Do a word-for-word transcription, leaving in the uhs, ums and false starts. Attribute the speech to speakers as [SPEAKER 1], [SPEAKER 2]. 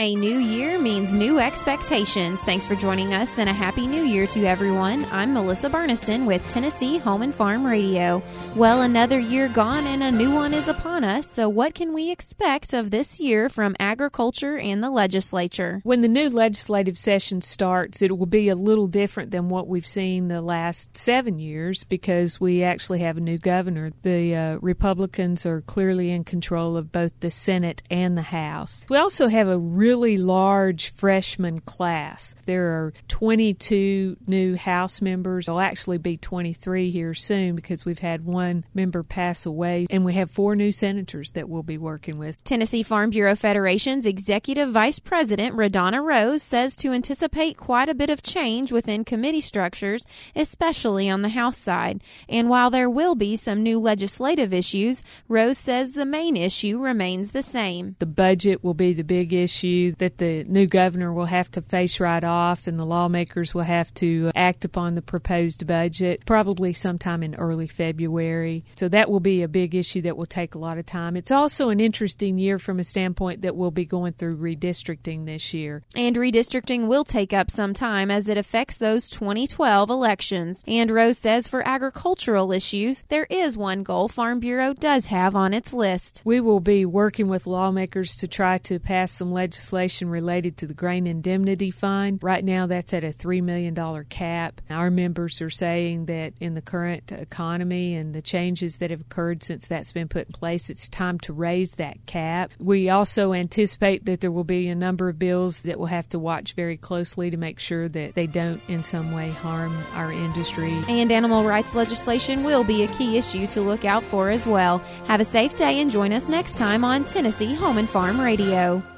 [SPEAKER 1] A new year means new expectations. Thanks for joining us, and a happy new year to everyone. I'm Melissa Burniston with Tennessee Home and Farm Radio. Well, another year gone and a new one is upon us, so what can we expect of this year from agriculture and the legislature?
[SPEAKER 2] When the new legislative session starts, it will be a little different than what we've seen the last seven years because we actually have a new governor. The uh, Republicans are clearly in control of both the Senate and the House. We also have a really large freshman class. There are twenty-two new House members. There'll actually be twenty-three here soon because we've had one member pass away, and we have four new senators that we'll be working with.
[SPEAKER 1] Tennessee Farm Bureau Federation's Executive Vice President, Radonna Rose, says to anticipate quite a bit of change within committee structures, especially on the House side. And while there will be some new legislative issues, Rose says the main issue remains the same.
[SPEAKER 2] The budget will be the big issue that the new governor will have to face right off, and the lawmakers will have to act upon the proposed budget probably sometime in early February. So that will be a big issue that will take a lot of time. It's also an interesting year from a standpoint that we'll be going through redistricting this year.
[SPEAKER 1] And redistricting will take up some time as it affects those twenty twelve elections. And Rose says for agricultural issues, there is one goal Farm Bureau does have on its list.
[SPEAKER 2] We will be working with lawmakers to try to pass some legislation related to the Grain Indemnity Fund. Right now, that's at a three million dollars cap. Our members are saying that in the current economy and the changes that have occurred since that's been put in place, it's time to raise that cap. We also anticipate that there will be a number of bills that we'll have to watch very closely to make sure that they don't in some way harm our industry.
[SPEAKER 1] And animal rights legislation will be a key issue to look out for as well. Have a safe day and join us next time on Tennessee Home and Farm Radio.